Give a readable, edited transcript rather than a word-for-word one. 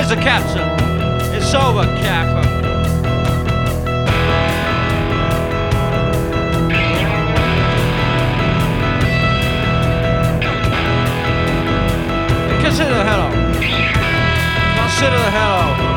Where's the captain? It's over, Capper. Consider the hello. Consider the hello.